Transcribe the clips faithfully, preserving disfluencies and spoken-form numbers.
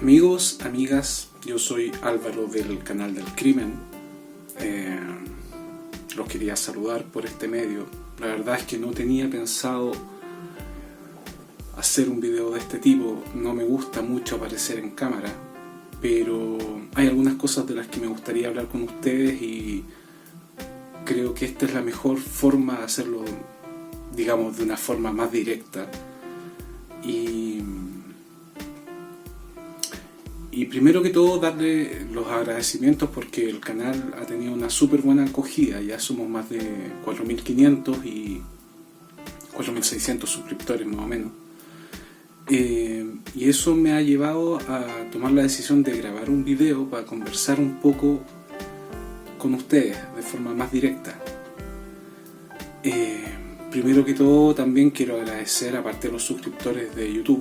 Amigos, amigas, yo soy Álvaro del canal del crimen. Eh, los quería saludar por este medio. La verdad es que no tenía pensado hacer un video de este tipo. No me gusta mucho aparecer en cámara, pero hay algunas cosas de las que me gustaría hablar con ustedes y creo que esta es la mejor forma de hacerlo, digamos, de una forma más directa. Y Y primero que todo darle los agradecimientos porque el canal ha tenido una súper buena acogida. Ya somos más de cuatro mil quinientos y cuatro mil seiscientos suscriptores más o menos. Eh, y eso me ha llevado a tomar la decisión de grabar un video para conversar un poco con ustedes de forma más directa. Eh, primero que todo también quiero agradecer, aparte de los suscriptores de YouTube,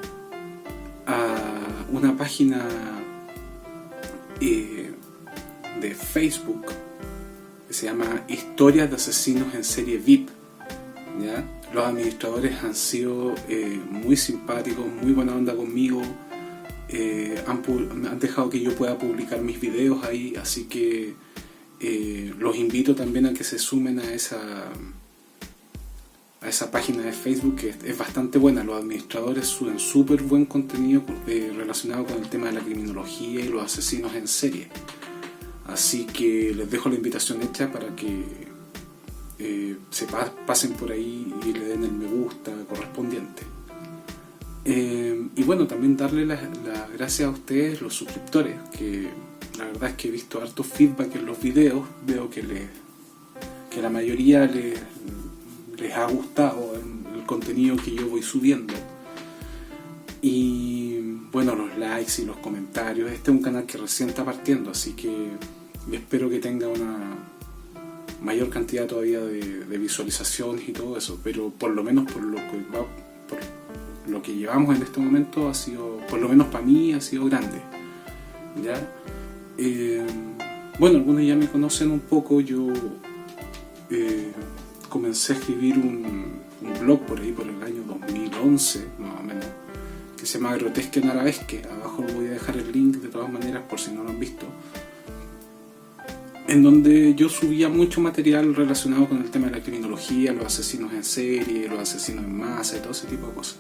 a una página eh, de Facebook que se llama Historias de Asesinos en Serie V I P, ¿ya? Los administradores han sido eh, muy simpáticos, muy buena onda conmigo, eh, han, han dejado que yo pueda publicar mis videos ahí, así que eh, los invito también a que se sumen a esa a esa página de Facebook, que es bastante buena. Los administradores suben súper buen contenido eh, relacionado con el tema de la criminología y los asesinos en serie, así que les dejo la invitación hecha para que eh, se pa pasen por ahí y le den el me gusta correspondiente. Eh, y bueno, también darle las la gracias a ustedes, los suscriptores, que la verdad es que he visto harto feedback en los videos. Veo que, les, que la mayoría les les ha gustado el, el contenido que yo voy subiendo, y bueno, los likes y los comentarios. Este es un canal que recién está partiendo, así que espero que tenga una mayor cantidad todavía de, de visualizaciones y todo eso, pero por lo menos por lo que va, por lo que llevamos en este momento ha sido, por lo menos para mí, ha sido grande, ¿ya? Eh, bueno, algunos ya me conocen un poco. Yo eh, comencé a escribir un, un blog por ahí por el año dos mil once más o menos, que se llama Grotesque en Arabesque. Abajo lo voy a dejar el link de todas maneras por si no lo han visto, en donde yo subía mucho material relacionado con el tema de la criminología, los asesinos en serie, los asesinos en masa y todo ese tipo de cosas.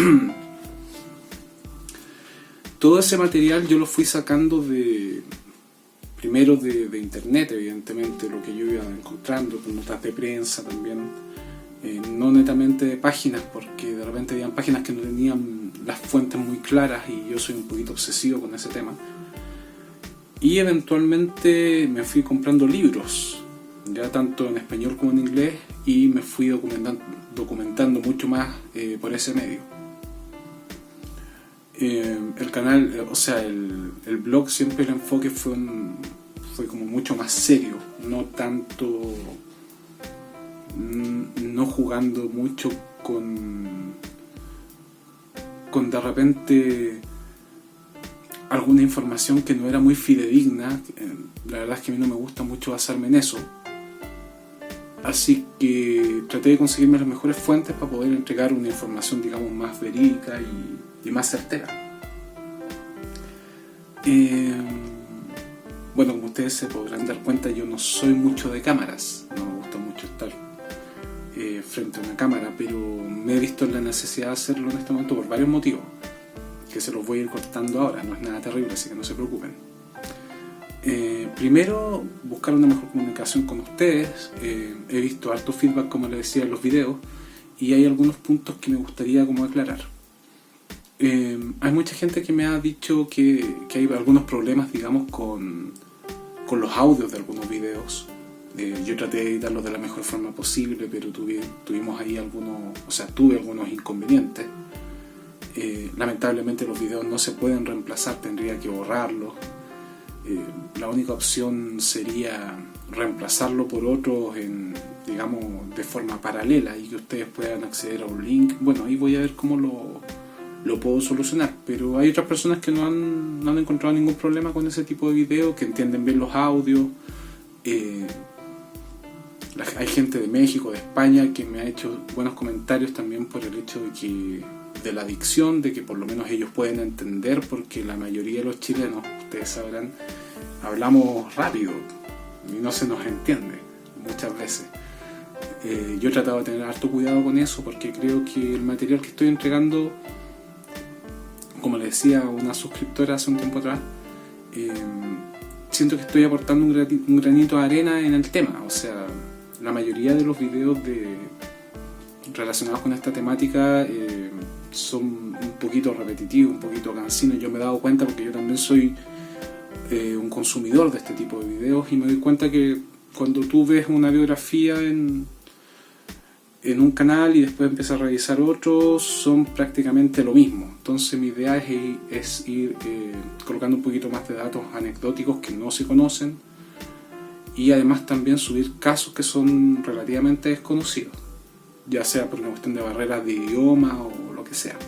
Todo ese material yo lo fui sacando de primero de, de internet, evidentemente, lo que yo iba encontrando, con notas de prensa también, eh, no netamente de páginas, porque de repente habían páginas que no tenían las fuentes muy claras y yo soy un poquito obsesivo con ese tema. Y eventualmente me fui comprando libros, ya tanto en español como en inglés, y me fui documentando, documentando mucho más eh, por ese medio. Eh, el canal, o sea, el, el blog, siempre el enfoque fue, un, fue como mucho más serio, no tanto, no jugando mucho con, con de repente alguna información que no era muy fidedigna. La verdad es que a mí no me gusta mucho basarme en eso, así que traté de conseguirme las mejores fuentes para poder entregar una información, digamos, más verídica y y más certera. Eh, bueno, como ustedes se podrán dar cuenta, yo no soy mucho de cámaras, no me gusta mucho estar eh, frente a una cámara, pero me he visto en la necesidad de hacerlo en este momento por varios motivos, que se los voy a ir contando ahora. No es nada terrible, así que no se preocupen. Eh, primero, buscar una mejor comunicación con ustedes. Eh, he visto harto feedback, como les decía, en los videos, y hay algunos puntos que me gustaría como aclarar. Eh, hay mucha gente que me ha dicho que, que hay algunos problemas, digamos, con, con los audios de algunos videos. Eh, yo traté de editarlos de la mejor forma posible, pero tuve, tuvimos ahí algunos, o sea, tuve algunos inconvenientes. Eh, lamentablemente los videos no se pueden reemplazar, tendría que borrarlos. Eh, la única opción sería reemplazarlo por otros, en, digamos, de forma paralela, y que ustedes puedan acceder a un link. Bueno, ahí voy a ver cómo lo... lo puedo solucionar, pero hay otras personas que no han, no han encontrado ningún problema con ese tipo de video, que entienden bien los audios. Eh, la, hay gente de México, de España, que me ha hecho buenos comentarios también por el hecho de que de la dicción, de que por lo menos ellos pueden entender, porque la mayoría de los chilenos, ustedes sabrán, hablamos rápido y no se nos entiende muchas veces. Eh, yo he tratado de tener harto cuidado con eso, porque creo que el material que estoy entregando, como le decía a una suscriptora hace un tiempo atrás, eh, siento que estoy aportando un, granito, un granito de arena en el tema. O sea, la mayoría de los videos de, relacionados con esta temática eh, son un poquito repetitivos, un poquito cansinos. Yo me he dado cuenta, porque yo también soy eh, un consumidor de este tipo de videos, y me doy cuenta que cuando tú ves una biografía en, en un canal y después empiezas a revisar otros, son prácticamente lo mismo. Entonces mi idea es ir, es ir eh, colocando un poquito más de datos anecdóticos que no se conocen, y además también subir casos que son relativamente desconocidos, ya sea por una cuestión de barreras de idioma o lo que sea.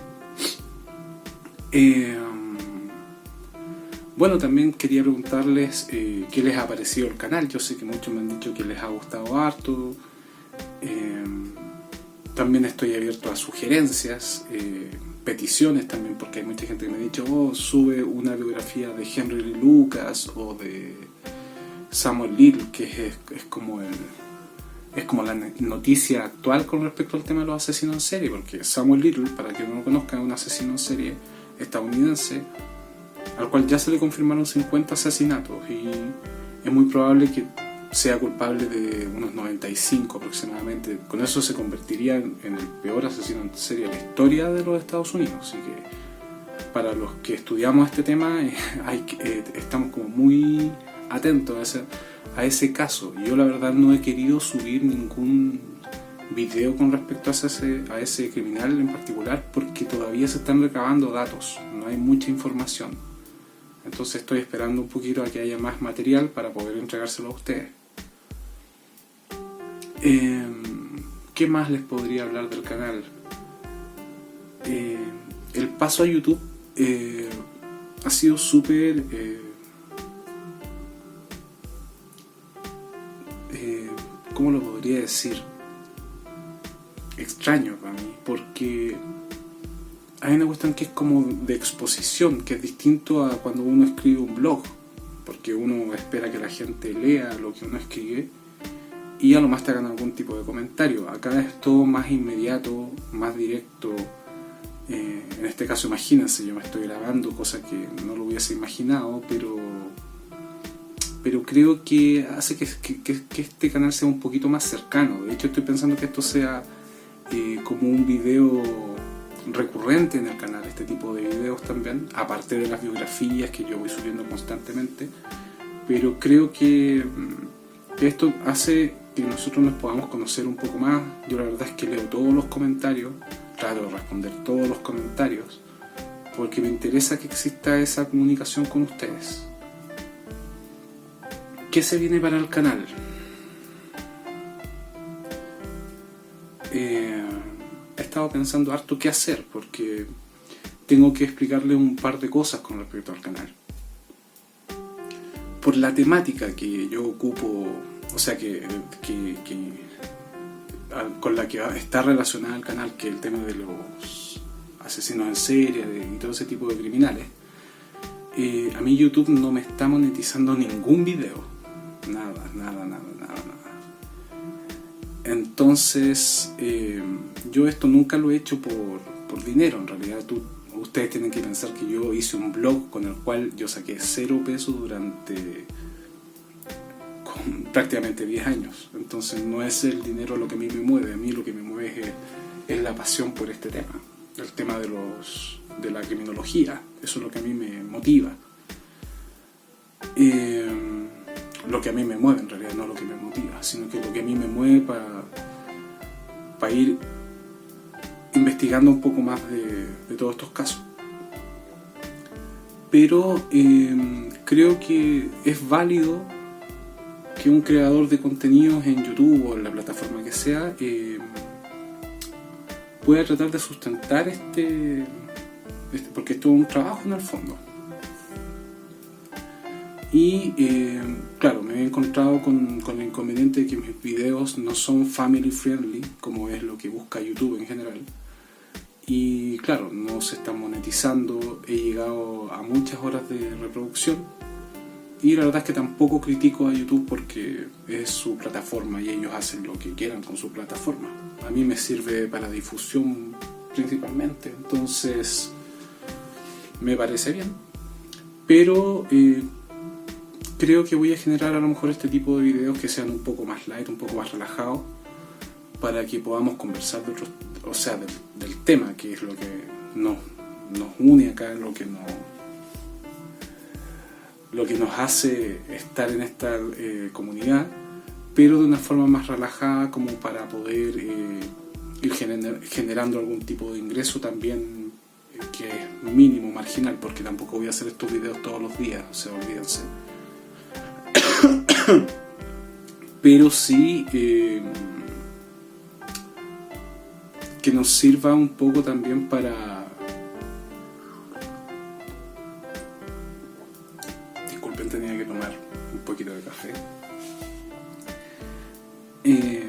Eh, bueno, también quería preguntarles eh, qué les ha parecido el canal. Yo sé que muchos me han dicho que les ha gustado harto. Eh, también estoy abierto a sugerencias, eh, peticiones también, porque hay mucha gente que me ha dicho, oh, sube una biografía de Henry Lee Lucas o de Samuel Little, que es, es como el es como la noticia actual con respecto al tema de los asesinos en serie, porque Samuel Little, para quien no lo conozca, es un asesino en serie estadounidense al cual ya se le confirmaron cincuenta asesinatos, y es muy probable que sea culpable de unos noventa y cinco aproximadamente. Con eso se convertiría en, en el peor asesino en serie de la historia de los Estados Unidos. Así que para los que estudiamos este tema eh, hay, eh, estamos como muy atentos a ese, a ese caso. Yo la verdad no he querido subir ningún video con respecto a ese, a ese criminal en particular, porque todavía se están recabando datos, no hay mucha información. Entonces estoy esperando un poquito a que haya más material para poder entregárselo a ustedes. Eh, ¿Qué más les podría hablar del canal? Eh, el paso a YouTube eh, ha sido súper eh, eh, ¿cómo lo podría decir? Extraño para mí, porque hay una cuestión que es como de exposición, que es distinto a cuando uno escribe un blog, porque uno espera que la gente lea lo que uno escribe y a lo más te hagan algún tipo de comentario. Acá es todo más inmediato, más directo. Eh, en este caso, imagínense, yo me estoy grabando, cosa que no lo hubiese imaginado, pero pero creo que hace que, que, que este canal sea un poquito más cercano. De hecho, estoy pensando que esto sea eh, como un video recurrente en el canal, este tipo de videos también, aparte de las biografías que yo voy subiendo constantemente. Pero creo que, que esto hace que nosotros nos podamos conocer un poco más. Yo la verdad es que leo todos los comentarios, trato de responder todos los comentarios, porque me interesa que exista esa comunicación con ustedes. ¿Qué se viene para el canal? Eh, he estado pensando harto qué hacer, porque tengo que explicarles un par de cosas con respecto al canal. Por la temática que yo ocupo, o sea, que, que, que con la que está relacionada el canal, que es el tema de los asesinos en serie y todo ese tipo de criminales, eh, a mí YouTube no me está monetizando ningún video. Nada, nada, nada, nada, nada. Entonces, eh, yo esto nunca lo he hecho por, por dinero. En realidad, tú, ustedes tienen que pensar que yo hice un blog con el cual yo saqué cero pesos durante con prácticamente diez años. Entonces, no es el dinero lo que a mí me mueve. A mí lo que me mueve es, es la pasión por este tema. El tema de, los, de la criminología. Eso es lo que a mí me motiva. Eh, lo que a mí me mueve, en realidad, no lo que me motiva, sino que lo que a mí me mueve para, para ir investigando un poco más de, de todos estos casos. Pero eh, creo que es válido que un creador de contenidos en YouTube o en la plataforma que sea eh, pueda tratar de sustentar este, este, porque esto es un trabajo en el fondo. Y eh, claro, me he encontrado con, con el inconveniente de que mis videos no son family friendly, como es lo que busca YouTube en general. y claro, no se está monetizando, he llegado a muchas horas de reproducción y la verdad es que tampoco critico a YouTube porque es su plataforma y ellos hacen lo que quieran con su plataforma. A mí me sirve para difusión principalmente, entonces me parece bien, pero eh, creo que voy a generar a lo mejor este tipo de videos que sean un poco más light, un poco más relajados, para que podamos conversar de otros, o sea, del, del tema, que es lo que nos, nos une acá, lo que nos, lo que nos hace estar en esta eh, comunidad, pero de una forma más relajada, como para poder eh, ir gener, generando algún tipo de ingreso también, eh, que es mínimo, marginal, porque tampoco voy a hacer estos videos todos los días, o sea, olvídense. Pero sí eh, que nos sirva un poco también para... Disculpen, tenía que tomar un poquito de café. Eh,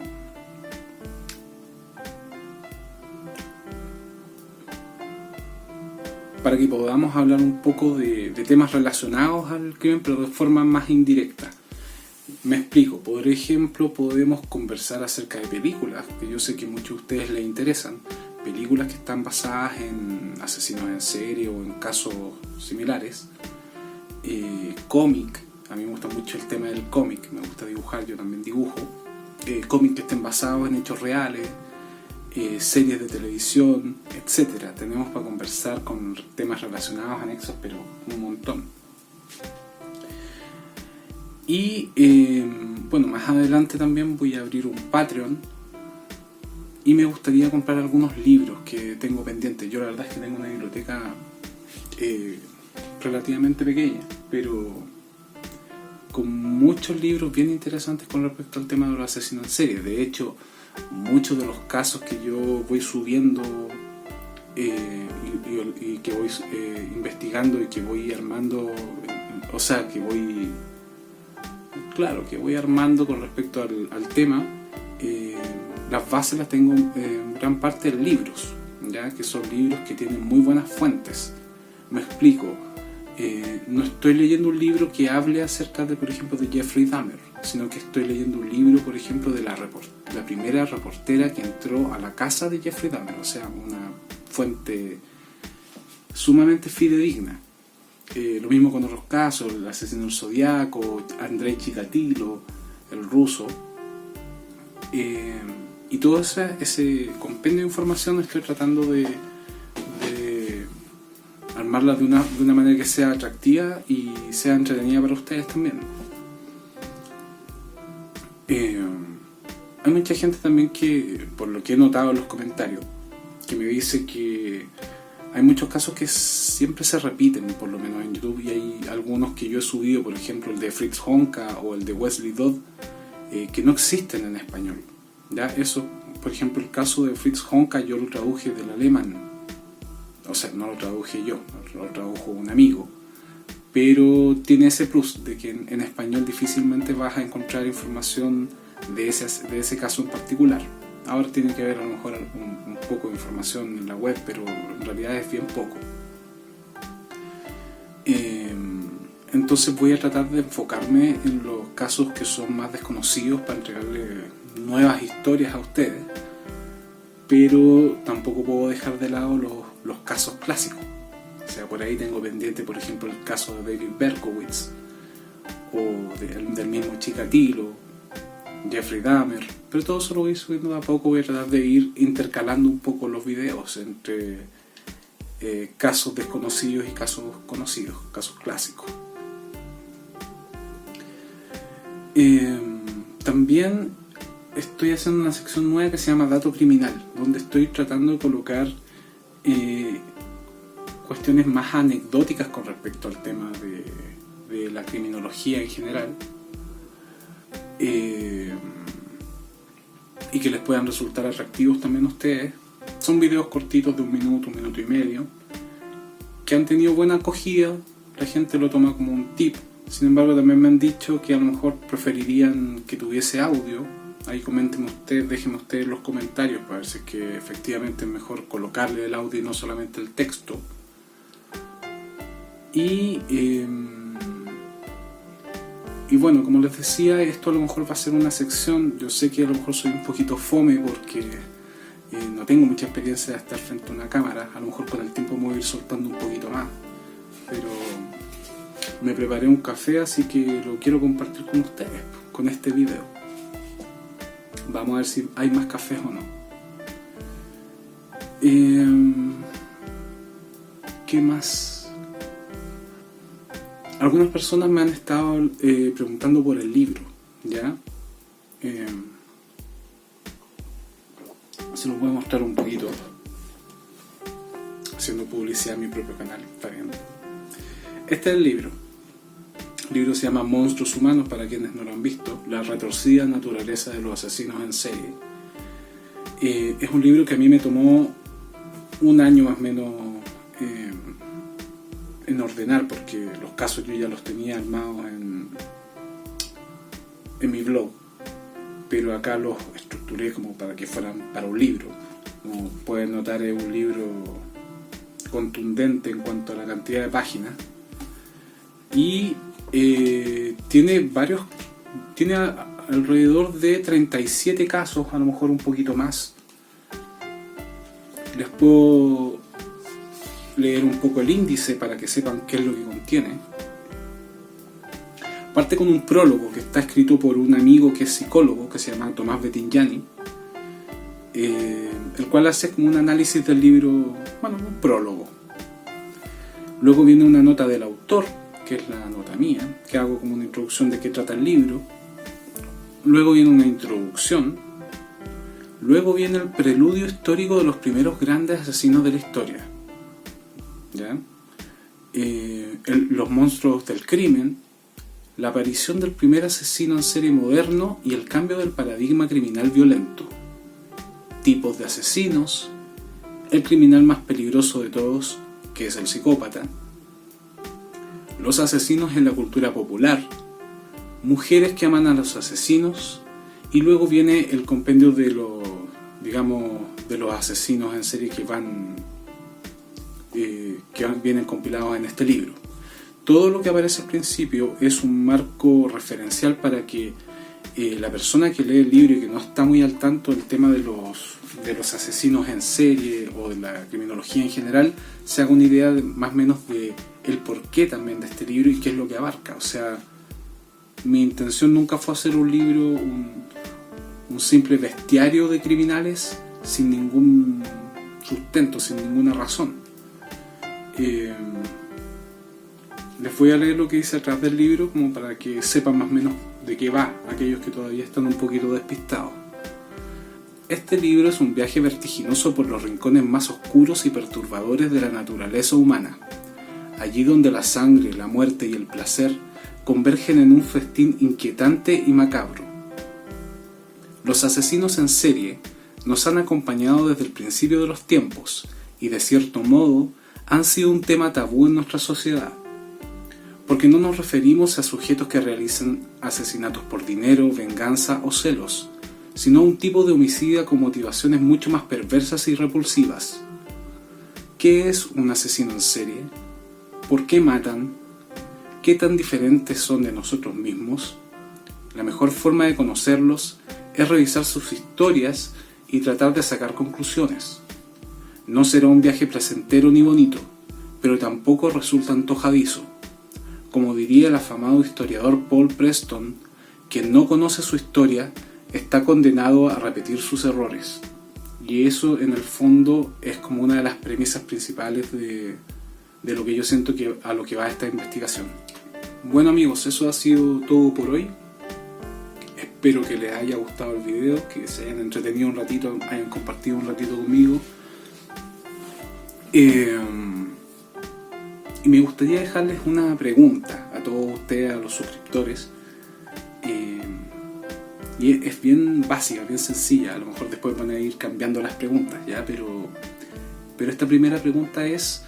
para que podamos hablar un poco de, de temas relacionados al crimen, pero de forma más indirecta. Me explico. Por ejemplo, podemos conversar acerca de películas, que yo sé que muchos de ustedes les interesan. Películas que están basadas en asesinos en serie o en casos similares. Eh, cómic. A mí me gusta mucho el tema del cómic. Me gusta dibujar, yo también dibujo. Eh, cómics que estén basados en hechos reales. Eh, series de televisión, etcétera. Tenemos para conversar con temas relacionados, anexos, pero un montón. Y eh, bueno, más adelante también voy a abrir un Patreon y me gustaría comprar algunos libros que tengo pendientes. Yo la verdad es que tengo una biblioteca eh, relativamente pequeña, pero con muchos libros bien interesantes con respecto al tema de los asesinos en serie. De hecho, muchos de los casos que yo voy subiendo eh, y, y, y que voy eh, investigando y que voy armando, o sea, que voy... Claro, que voy armando con respecto al, al tema, eh, las bases las tengo eh, en gran parte en libros, ya que son libros que tienen muy buenas fuentes. Me explico, eh, no estoy leyendo un libro que hable acerca de, por ejemplo, de Jeffrey Dahmer, sino que estoy leyendo un libro, por ejemplo, de la, report la primera reportera que entró a la casa de Jeffrey Dahmer, o sea, una fuente sumamente fidedigna. Eh, lo mismo con otros casos, el asesino del Zodiaco, Andrei Chikatilo, el ruso. Eh, y todo ese, ese compendio de información estoy tratando de, de armarla de una, de una manera que sea atractiva y sea entretenida para ustedes también. Eh, hay mucha gente también que, por lo que he notado en los comentarios, que me dice que hay muchos casos que siempre se repiten, por lo menos en YouTube, y hay algunos que yo he subido, por ejemplo el de Fritz Honka o el de Wesley Dodd, eh, que no existen en español. ¿Ya? Eso, por ejemplo, el caso de Fritz Honka yo lo traduje del alemán, o sea, no lo traduje yo, lo tradujo un amigo, pero tiene ese plus de que en, en español difícilmente vas a encontrar información de ese, de ese caso en particular. Ahora tiene que haber a lo mejor un, un poco de información en la web, pero en realidad es bien poco. Eh, entonces voy a tratar de enfocarme en los casos que son más desconocidos para entregarle nuevas historias a ustedes, pero tampoco puedo dejar de lado los, los casos clásicos. O sea, por ahí tengo pendiente, por ejemplo, el caso de David Berkowitz, o de, del mismo Chikatilo, Jeffrey Dahmer, pero todo eso lo voy subiendo de a poco. Voy a tratar de ir intercalando un poco los videos entre eh, casos desconocidos y casos conocidos, casos clásicos. Eh, también estoy haciendo una sección nueva que se llama Dato Criminal, donde estoy tratando de colocar eh, cuestiones más anecdóticas con respecto al tema de, de la criminología en general. Eh, y que les puedan resultar atractivos también a ustedes. Son videos cortitos de un minuto, un minuto y medio, que han tenido buena acogida, la gente lo toma como un tip. Sin embargo, también me han dicho que a lo mejor preferirían que tuviese audio, Ahí comenten ustedes, déjenme ustedes los comentarios para ver si es que efectivamente es mejor colocarle el audio y no solamente el texto. Y, eh, y bueno, como les decía, esto a lo mejor va a ser una sección. Yo sé que a lo mejor soy un poquito fome porque eh, no tengo mucha experiencia de estar frente a una cámara. A lo mejor con el tiempo me voy a ir soltando un poquito más. Pero me preparé un café, así que lo quiero compartir con ustedes, con este video. Vamos a ver si hay más cafés o no. Eh, ¿Qué más? Algunas personas me han estado eh, preguntando por el libro, ¿ya? Eh, se los voy a mostrar un poquito, haciendo publicidad a mi propio canal, está bien. Este es el libro. El libro se llama Monstruos Humanos, para quienes no lo han visto, la retorcida naturaleza de los asesinos en serie. Eh, es un libro que a mí me tomó un año más o menos eh, en ordenar, porque los casos yo ya los tenía armados en, en mi blog, pero acá los estructuré como para que fueran para un libro. Como pueden notar, es un libro contundente en cuanto a la cantidad de páginas y eh, tiene varios, tiene a, alrededor de treinta y siete casos, a lo mejor un poquito más. Les puedo leer un poco el índice para que sepan qué es lo que contiene. Parte con un prólogo que está escrito por un amigo que es psicólogo, que se llama Tomás Bettignani, eh, el cual hace como un análisis del libro, bueno, un prólogo. Luego viene una nota del autor, que es la nota mía, que hago como una introducción de qué trata el libro. Luego viene una introducción. Luego viene el preludio histórico de los primeros grandes asesinos de la historia, ¿ya? Eh, el, los monstruos del crimen, la aparición del primer asesino en serie moderno y el cambio del paradigma criminal violento, tipos de asesinos, el criminal más peligroso de todos, que es el psicópata, los asesinos en la cultura popular, mujeres que aman a los asesinos, y luego viene el compendio de los, digamos, de los asesinos en serie que van eh, que vienen compilados en este libro. Todo lo que aparece al principio es un marco referencial para que eh, la persona que lee el libro y que no está muy al tanto del tema de los, de los asesinos en serie o de la criminología en general se haga una idea de, más o menos de el porqué también de este libro y qué es lo que abarca. O sea, mi intención nunca fue hacer un libro, un, un simple bestiario de criminales sin ningún sustento, sin ninguna razón. Eh, les voy a leer lo que dice atrás del libro como para que sepan más o menos de qué va, aquellos que todavía están un poquito despistados. Este libro es un viaje vertiginoso por los rincones más oscuros y perturbadores de la naturaleza humana, allí donde la sangre, la muerte y el placer convergen en un festín inquietante y macabro. Los asesinos en serie nos han acompañado desde el principio de los tiempos y de cierto modo han sido un tema tabú en nuestra sociedad, porque no nos referimos a sujetos que realizan asesinatos por dinero, venganza o celos, sino a un tipo de homicidio con motivaciones mucho más perversas y repulsivas. ¿Qué es un asesino en serie? ¿Por qué matan? ¿Qué tan diferentes son de nosotros mismos? La mejor forma de conocerlos es revisar sus historias y tratar de sacar conclusiones. No será un viaje placentero ni bonito, pero tampoco resulta antojadizo. Como diría el afamado historiador Paul Preston, quien no conoce su historia está condenado a repetir sus errores. Y eso en el fondo es como una de las premisas principales de, de lo que yo siento que a lo que va esta investigación. Bueno amigos, eso ha sido todo por hoy. Espero que les haya gustado el video, que se hayan entretenido un ratito, hayan compartido un ratito conmigo. Eh, y me gustaría dejarles una pregunta a todos ustedes, a los suscriptores. Eh, y es bien básica, bien sencilla. A lo mejor después van a ir cambiando las preguntas, ¿ya? Pero, pero esta primera pregunta es: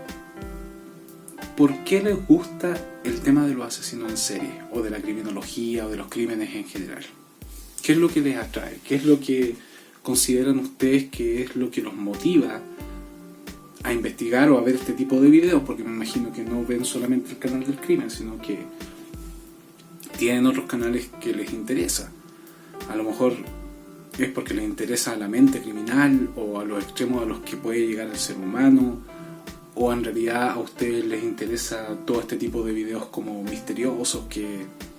¿por qué les gusta el tema de los asesinos en serie? O de la criminología, o de los crímenes en general. ¿Qué es lo que les atrae? ¿Qué es lo que consideran ustedes que es lo que los motiva a investigar o a ver este tipo de videos? Porque me imagino que no ven solamente el canal del crimen, sino que tienen otros canales que les interesa. A lo mejor es porque les interesa la mente criminal o a los extremos a los que puede llegar el ser humano, o en realidad a ustedes les interesa todo este tipo de videos como misteriosos que,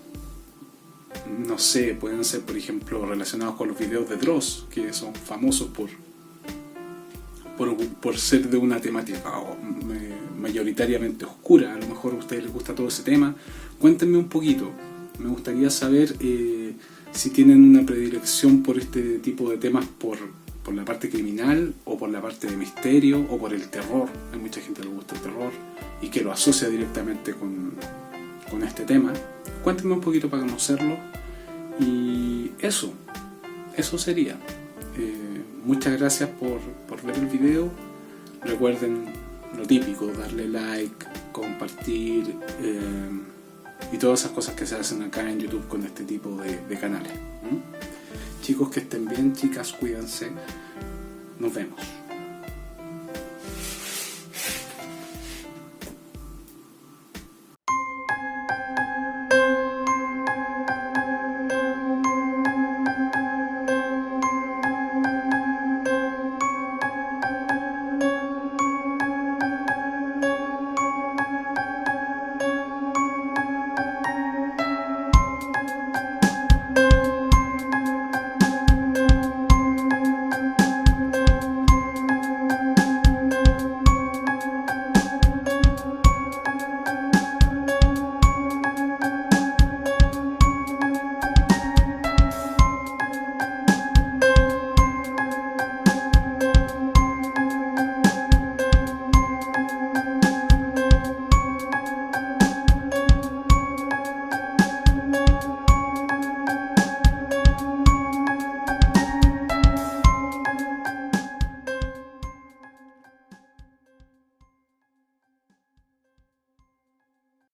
no sé, pueden ser por ejemplo relacionados con los videos de Dross, que son famosos por, por, por ser de una temática mayoritariamente oscura. A lo mejor a ustedes les gusta todo ese tema. Cuéntenme un poquito, me gustaría saber eh, si tienen una predilección por este tipo de temas, por, por la parte criminal o por la parte de misterio o por el terror. Hay mucha gente que le gusta el terror y que lo asocia directamente con, con este tema. Cuéntenme un poquito para conocerlo. Y eso, eso sería. Eh, muchas gracias por, por ver el video. Recuerden lo típico, darle like, compartir eh, y todas esas cosas que se hacen acá en YouTube con este tipo de, de canales. ¿Mm? Chicos, que estén bien, chicas, cuídense. Nos vemos.